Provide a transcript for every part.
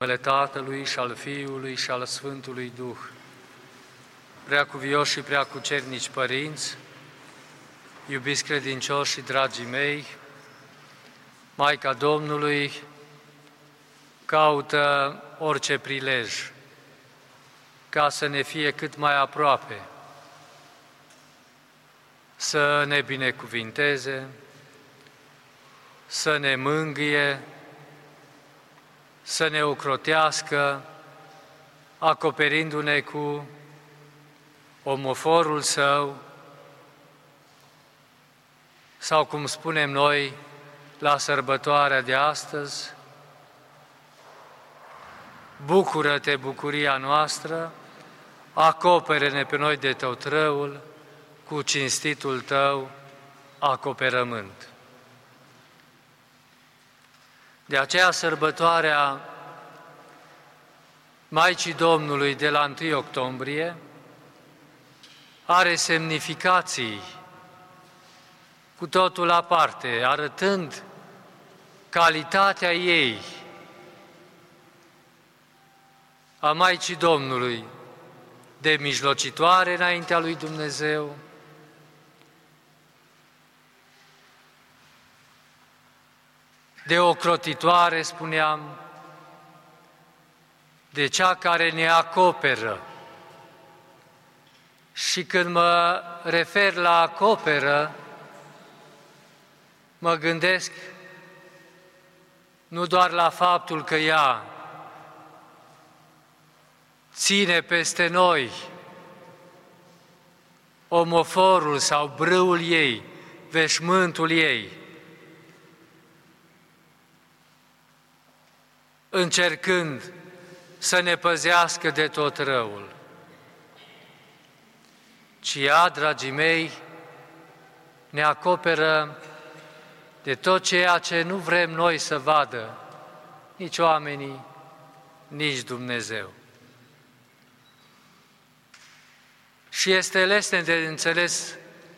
numele Tatălui și al Fiului și al Sfântului Duh. Preacuvioși și preacucernici părinți, iubiți credincioși și dragii mei, Maica Domnului caută orice prilej ca să ne fie cât mai aproape, să ne binecuvinteze, să ne mângâie, să ne ocrotească, acoperindu-ne cu omoforul Său, sau cum spunem noi la sărbătoarea de astăzi, bucură-te, bucuria noastră, acopere-ne pe noi de tot răul cu cinstitul Tău acoperământ. De aceea sărbătoarea Maicii Domnului de la 1 octombrie are semnificații cu totul aparte, arătând calitatea ei, a Maicii Domnului, de mijlocitoare înaintea lui Dumnezeu, de ocrotitoare, spuneam, de cea care ne acoperă. Și când mă refer la acoperă, mă gândesc nu doar la faptul că ea ține peste noi omoforul sau brâul ei, veșmântul ei, încercând să ne păzească de tot răul, ci ea, dragii mei, ne acoperă de tot ceea ce nu vrem noi să vadă, nici oamenii, nici Dumnezeu. Și este lesne de înțeles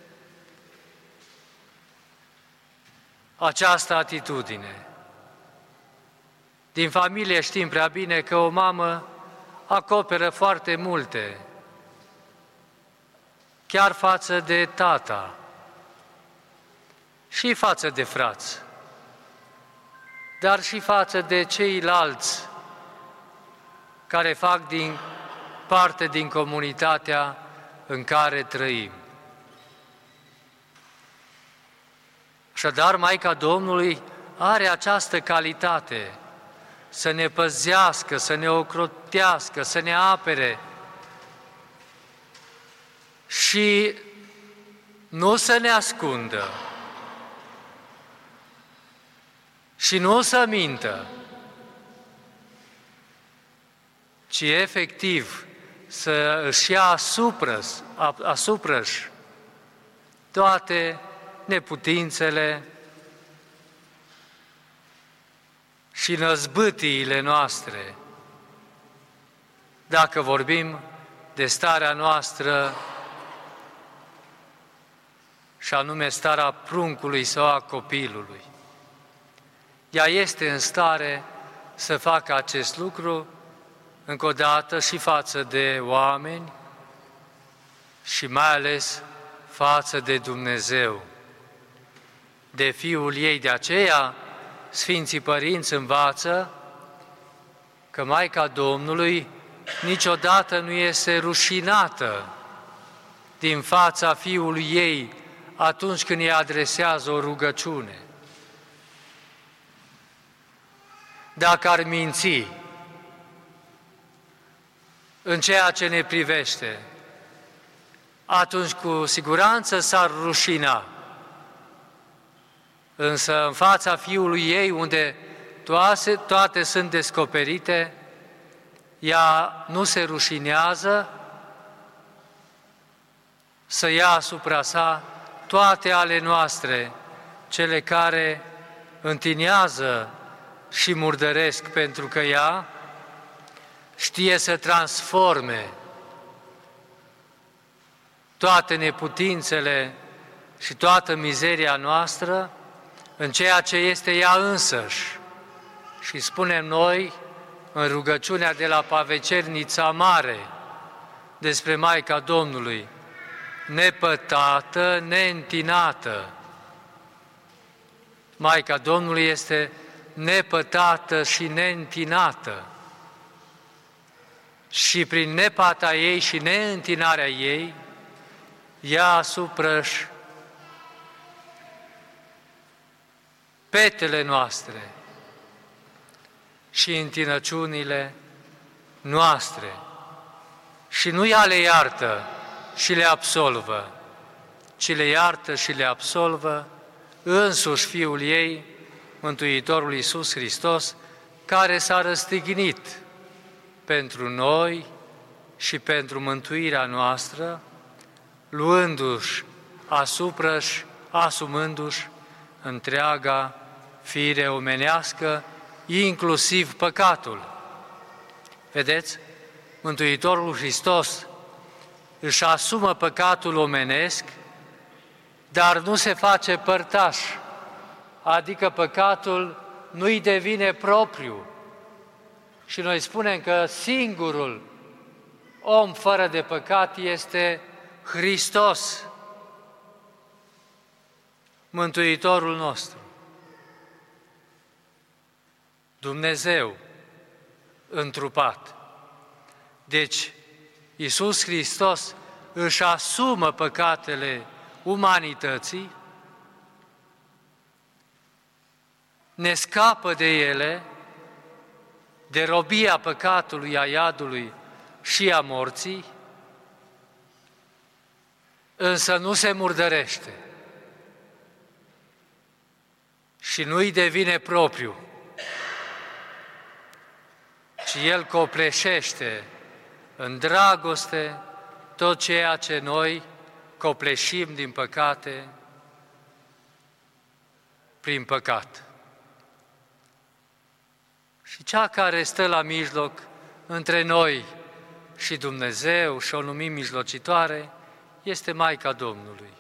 această atitudine. Din familie știm prea bine că o mamă acoperă foarte multe, chiar față de tata și față de frați, dar și față de ceilalți care fac parte din comunitatea în care trăim. Așadar, Maica Domnului are această calitate, să ne păzească, să ne ocrotească, să ne apere și nu să ne ascundă și nu să mintă, ci efectiv să își ia asupra-și toate neputințele și năzbâtiile noastre, dacă vorbim de starea noastră, și anume starea pruncului sau a copilului. Ea este în stare să facă acest lucru, încă o dată, și față de oameni și mai ales față de Dumnezeu, de Fiul ei. De aceea, Sfinții Părinți învață că Maica Domnului niciodată nu este rușinată din fața Fiului ei atunci când îi adresează o rugăciune. Dacă ar minți în ceea ce ne privește, atunci cu siguranță s-ar rușina. Însă în fața Fiului ei, unde toate sunt descoperite, ea nu se rușinează să ia asupra sa toate ale noastre, cele care întinează și murdăresc, pentru că ea știe să transforme toate neputințele și toată mizeria noastră în ceea ce este ea însăși. Și spunem noi în rugăciunea de la Pavecernița Mare despre Maica Domnului, nepătată, neîntinată. Maica Domnului este nepătată și neîntinată. Și prin nepata ei și neîntinarea ei, ea asupra-și petele noastre și întinăciunile noastre. Și nu ea le iartă și le absolvă, ci le iartă și le absolvă însuși Fiul ei, Mântuitorul Iisus Hristos, care s-a răstignit pentru noi și pentru mântuirea noastră, luându-și asupra-și, asumându-și întreaga fire omenească, inclusiv păcatul. Vedeți? Mântuitorul Hristos își asumă păcatul omenesc, dar nu se face părtaș, adică păcatul nu-i devine propriu. Și noi spunem că singurul om fără de păcat este Hristos, Mântuitorul nostru. Dumnezeu întrupat. Deci, Iisus Hristos își asumă păcatele umanității, ne scapă de ele, de robia păcatului, a iadului și a morții, însă nu se murdărește și nu-i devine propriu, ci El copleșește în dragoste tot ceea ce noi copleșim din păcate prin păcat. Și cea care stă la mijloc între noi și Dumnezeu și o numim mijlocitoare este Maica Domnului,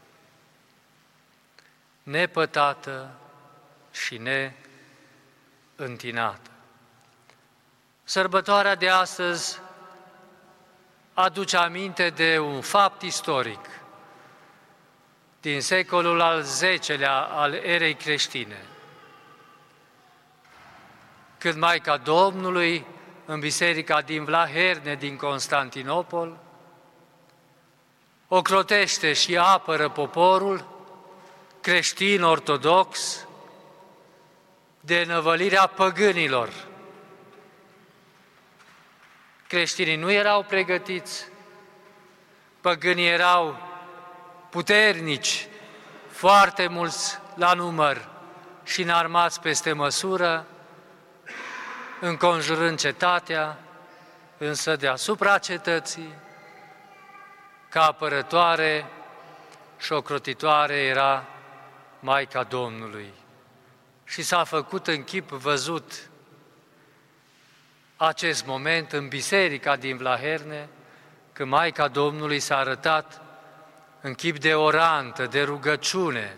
nepătată și neîntinată. Sărbătoarea de astăzi aduce aminte de un fapt istoric din secolul al X-lea al erei creștine, când Maica Domnului, în biserica din Vlaherne, din Constantinopol, ocrotește și apără poporul creștin ortodox de năvălirea păgânilor. Creștinii nu erau pregătiți, păgânii erau puternici, foarte mulți la număr și înarmați peste măsură, înconjurând cetatea, însă deasupra cetății, ca apărătoare și ocrotitoare era Maica Domnului. Și s-a făcut în chip văzut acest moment în biserica din Vlaherne, când Maica Domnului s-a arătat în chip de orantă, de rugăciune,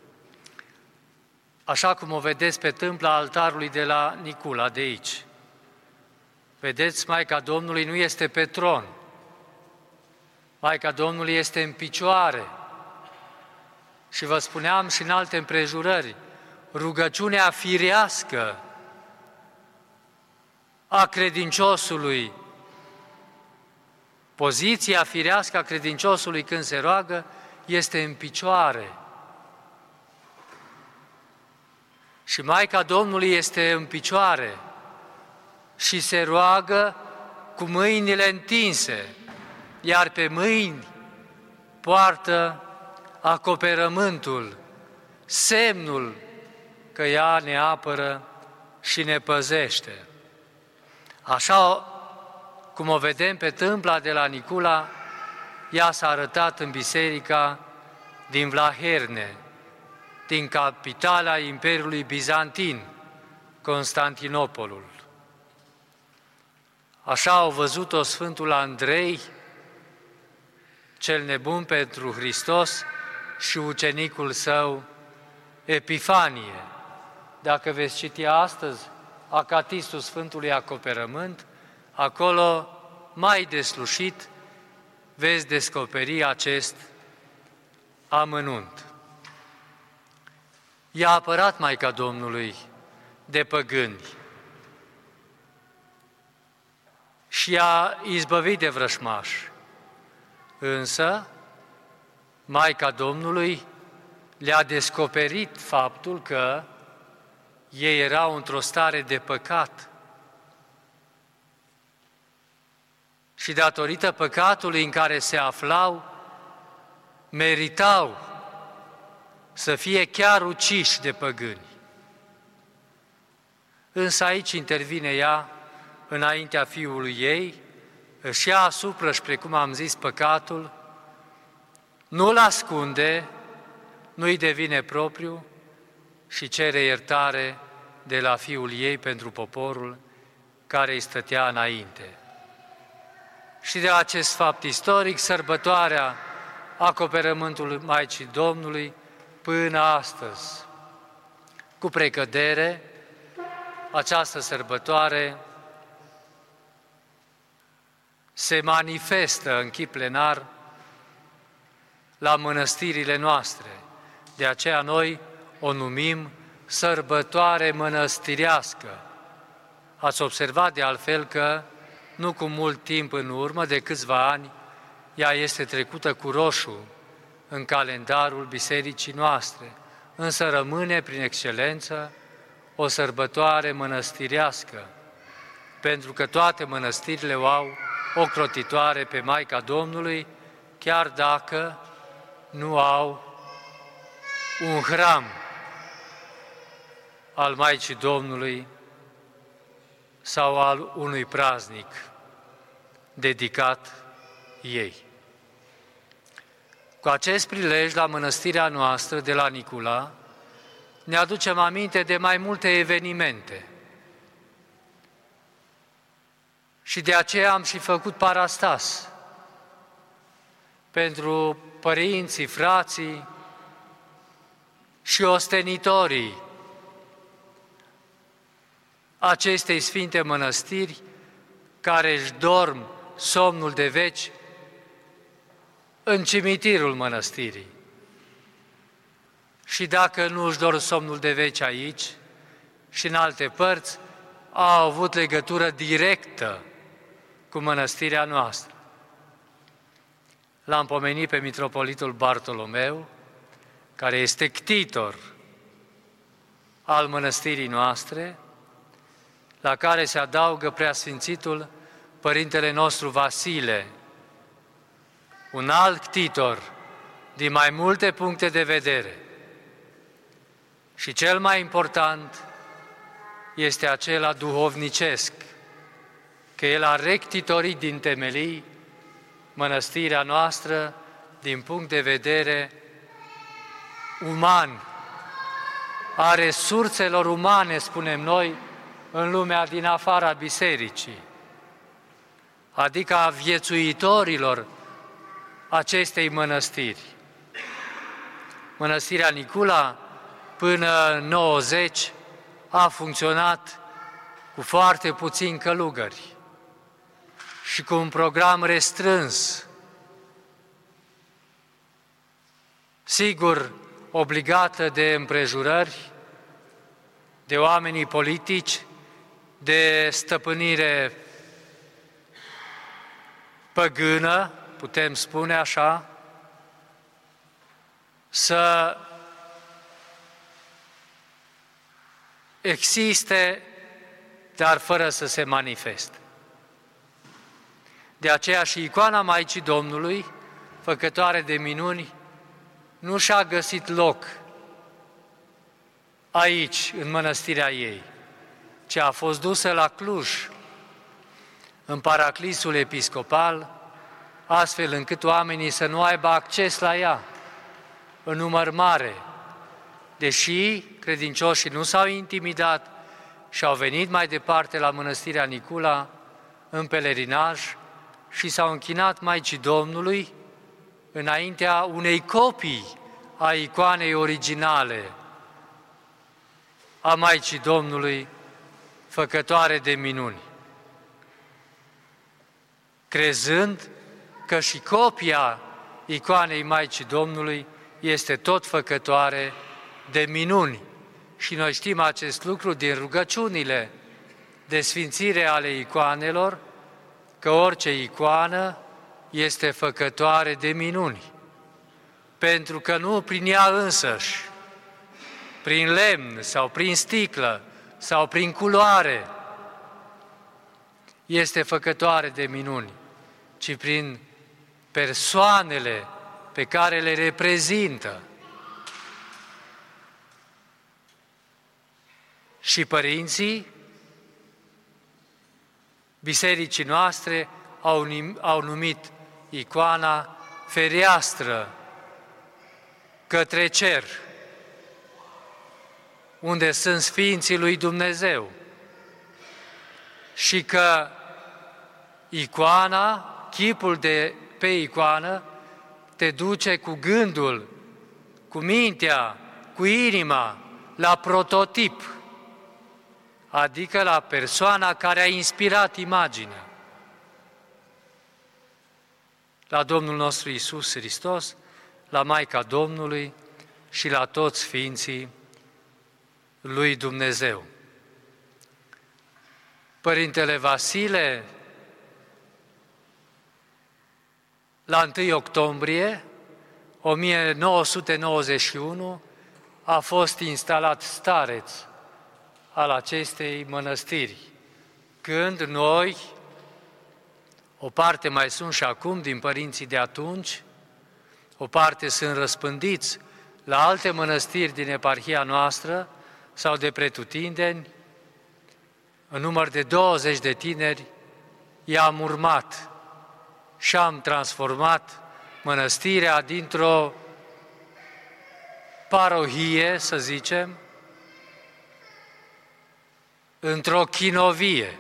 așa cum o vedeți pe tâmpla altarului de la Nicula, de aici. Vedeți, Maica Domnului nu este pe tron. Maica Domnului este în picioare. Și vă spuneam și în alte împrejurări, rugăciunea firească a credinciosului, poziția firească a credinciosului când se roagă, este în picioare. Și Maica Domnului este în picioare și se roagă cu mâinile întinse, iar pe mâini poartă acoperământul, semnul că ea ne apără și ne păzește. Așa cum o vedem pe tâmpla de la Nicula, ea s-a arătat în biserica din Vlaherne, din capitala Imperiului Bizantin, Constantinopolul. Așa au văzut-o Sfântul Andrei, cel nebun pentru Hristos, și ucenicul său Epifanie. Dacă veți citi astăzi acatistul Sfântului Acoperământ, acolo, mai deslușit, veți descoperi acest amănunt. I-a apărat Maica Domnului de păgâni și i-a izbăvit de vrășmași. Însă, Maica Domnului le-a descoperit faptul că ei erau într-o stare de păcat. Și datorită păcatului în care se aflau, meritau să fie chiar uciși de păgâni. Însă aici intervine ea, înaintea Fiului ei, își ia asupra, și precum am zis, păcatul, nu-l ascunde, nu-i devine propriu și cere iertare de la Fiul ei pentru poporul care îi stătea înainte. Și de acest fapt istoric, sărbătoarea Acoperământului Maicii Domnului până astăzi. Cu precădere, această sărbătoare se manifestă în chip plenar la mănăstirile noastre. De aceea noi o numim sărbătoare mănăstirească. Ați observat de altfel că nu cu mult timp în urmă, de câțiva ani, ea este trecută cu roșu în calendarul bisericii noastre, însă rămâne prin excelență o sărbătoare mănăstirească, pentru că toate mănăstirile o au ocrotitoare pe Maica Domnului, chiar dacă nu au un hram al Maicii Domnului sau al unui praznic dedicat ei. Cu acest prilej, la mănăstirea noastră de la Nicula, ne aducem aminte de mai multe evenimente. Și de aceea am și făcut parastas pentru părinții, frații și ostenitorii acestei sfinte mănăstiri care își dorm somnul de veci în cimitirul mănăstirii. Și dacă nu își dorm somnul de veci aici și în alte părți, au avut legătură directă cu mănăstirea noastră. L-am pomenit pe mitropolitul Bartolomeu, care este ctitor al mănăstirii noastre, la care se adaugă preasfințitul Părintele nostru Vasile, un alt ctitor din mai multe puncte de vedere. Și cel mai important este acela duhovnicesc, că el a rectitorit din temelii mănăstirea noastră din punct de vedere uman, a resurselor umane, spunem noi, în lumea din afara bisericii, adică a viețuitorilor acestei mănăstiri. Mănăstirea Nicula, până în 90, a funcționat cu foarte puțini călugări și cu un program restrâns, sigur, obligată de împrejurări, de oamenii politici, de stăpânire păgână, putem spune așa, să existe, dar fără să se manifeste. De aceea și icoana Maicii Domnului, făcătoare de minuni, nu și-a găsit loc aici, în mănăstirea ei, ci a fost dusă la Cluj, în paraclisul episcopal, astfel încât oamenii să nu aibă acces la ea în număr mare, deși credincioșii nu s-au intimidat și au venit mai departe la mănăstirea Nicula în pelerinaj și s-au închinat Maicii Domnului înaintea unei copii a icoanei originale a Maicii Domnului, făcătoare de minuni, crezând că și copia icoanei Maicii Domnului este tot făcătoare de minuni. Și noi știm acest lucru din rugăciunile de sfințire ale icoanelor, că orice icoană este făcătoare de minuni, pentru că nu prin ea însăși, prin lemn sau prin sticlă sau prin culoare, este făcătoare de minuni, ci prin persoanele pe care le reprezintă. Și părinții bisericii noastre au numit icoana fereastră către cer, unde sunt Sfinții lui Dumnezeu. Și că icoana, chipul de pe icoană, te duce cu gândul, cu mintea, cu inima, la prototip, adică la persoana care a inspirat imaginea, la Domnul nostru Iisus Hristos, la Maica Domnului și la toți Sfinții lui Dumnezeu. Părintele Vasile, la 1 octombrie 1991, a fost instalat stareț al acestei mănăstiri, când noi, o parte mai sunt și acum din părinții de atunci, o parte sunt răspândiți la alte mănăstiri din eparhia noastră sau de pretutindeni, în număr de 20 de tineri, i-am urmat și am transformat mănăstirea dintr-o parohie, să zicem, într-o chinovie.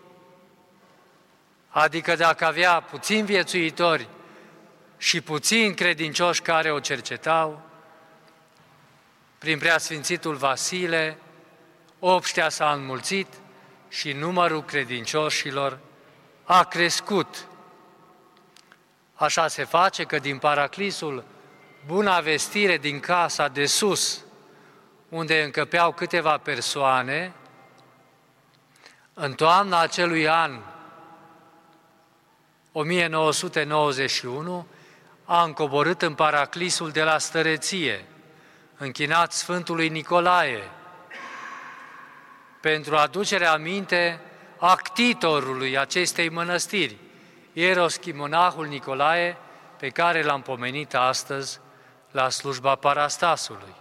Adică dacă avea puțini viețuitori și puțini credincioși care o cercetau, prin Preasfințitul Vasile, obștea s-a înmulțit și numărul credincioșilor a crescut. Așa se face că din paraclisul Buna Vestire din casa de sus, unde încăpeau câteva persoane, în toamna acelui an 1991, am coborât în paraclisul de la Stăreție, închinat Sfântului Nicolae, pentru aducerea aminte a ctitorului acestei mănăstiri, ieroschimonahul Nicolae, pe care l-am pomenit astăzi la slujba Parastasului.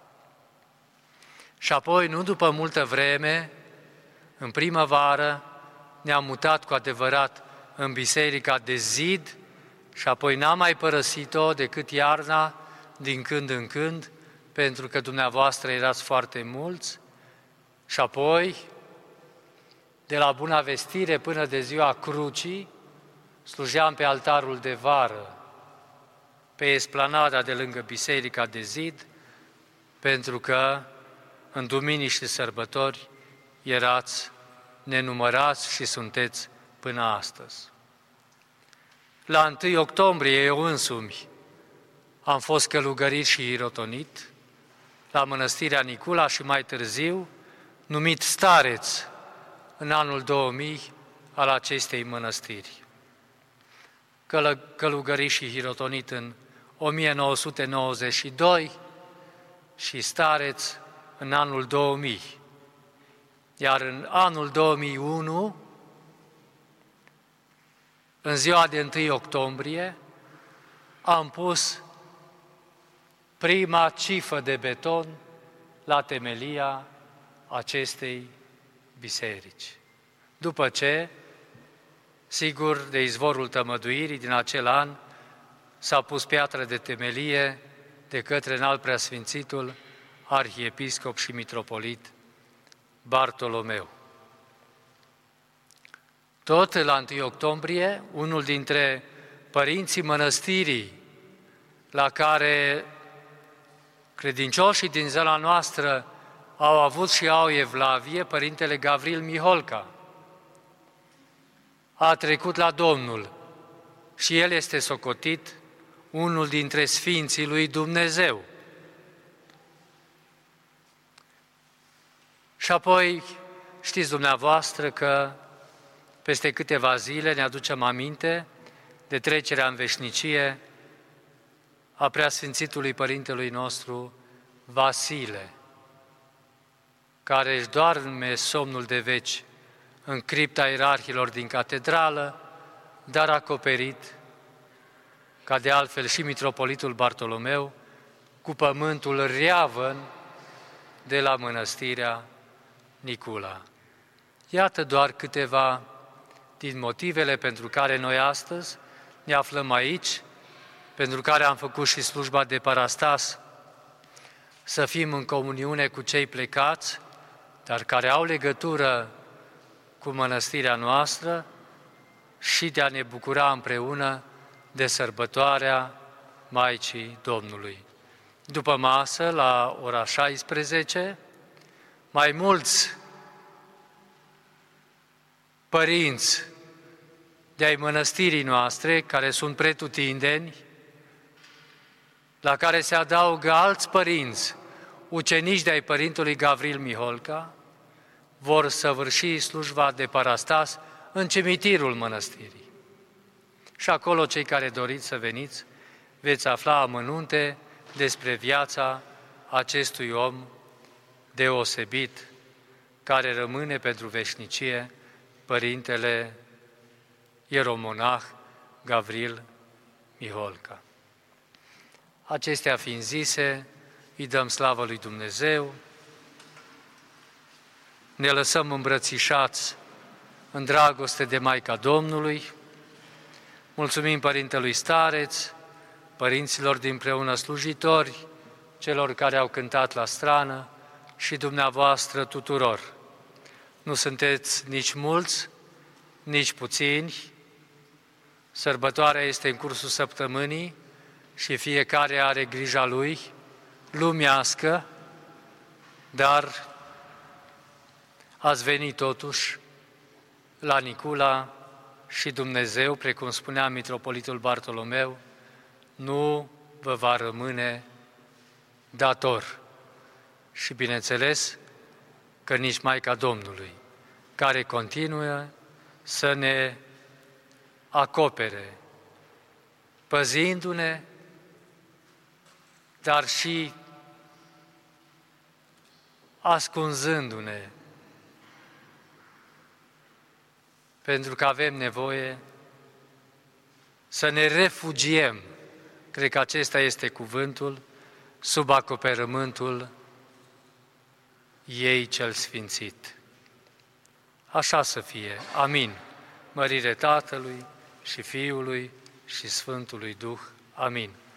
Și apoi, nu după multă vreme, în primăvară, ne-am mutat cu adevărat în biserica de zid și apoi n-am mai părăsit-o decât iarna, din când în când, pentru că dumneavoastră erați foarte mulți, și apoi, de la Buna Vestire până de ziua Crucii, slujeam pe altarul de vară, pe esplanada de lângă biserica de zid, pentru că în duminii și sărbători erați nenumărați și sunteți până astăzi. La 1 octombrie, eu însumi am fost călugărit și irotonit la Mănăstirea Nicula și mai târziu numit stareț în anul 2000 al acestei mănăstiri. Călugărit și hirotonit în 1992 și stareț în anul 2000. Iar în anul 2001, în ziua de 1 octombrie, am pus prima cifă de beton la temelia acestei biserici. După ce, sigur, de izvorul tămăduirii din acel an, s-a pus piatră de temelie de către Înalt Preasfințitul Arhiepiscop și Mitropolit Bartolomeu. Tot la 1 octombrie, unul dintre părinții mănăstirii, la care credincioșii din zona noastră au avut și au evlavie Părintele Gavril Miholca. A trecut la Domnul și el este socotit unul dintre Sfinții lui Dumnezeu. Și apoi știți dumneavoastră că peste câteva zile ne aducem aminte de trecerea în veșnicie a Preasfințitului Părintelui nostru Vasile, care își doarme somnul de veci în cripta ierarhilor din catedrală, dar acoperit, ca de altfel și mitropolitul Bartolomeu, cu pământul reavăn de la mănăstirea Nicula. Iată doar câteva din motivele pentru care noi astăzi ne aflăm aici, pentru care am făcut și slujba de parastas, să fim în comuniune cu cei plecați, dar care au legătură cu mănăstirea noastră și de a ne bucura împreună de sărbătoarea Maicii Domnului. După masă, la ora 16, mai mulți părinți de-ai mănăstirii noastre, care sunt pretutindeni, la care se adaugă alți părinți, ucenici de-ai Părintelui Gavril Miholca, vor săvârși slujba de parastas în cimitirul mănăstirii. Și acolo, cei care doriți să veniți, veți afla amănunte despre viața acestui om deosebit, care rămâne pentru veșnicie Părintele ieromonah Gavril Miholca. Acestea fiind zise, îi dăm slavă lui Dumnezeu, ne lăsăm îmbrățișați în dragoste de Maica Domnului, mulțumim Părintelui Stareț, părinților dinpreună slujitori, celor care au cântat la strană și dumneavoastră tuturor. Nu sunteți nici mulți, nici puțini, sărbătoarea este în cursul săptămânii și fiecare are grija lui, lumească, dar ați venit totuși la Nicula și Dumnezeu, precum spunea mitropolitul Bartolomeu, nu vă va rămâne dator. Și bineînțeles că nici Maica Domnului, care continuă să ne acopere, păzindu-ne, dar și ascunzându-ne, pentru că avem nevoie să ne refugiem, cred că acesta este cuvântul, sub acoperământul ei cel sfințit. Așa să fie. Amin. Mărire Tatălui și Fiului și Sfântului Duh. Amin.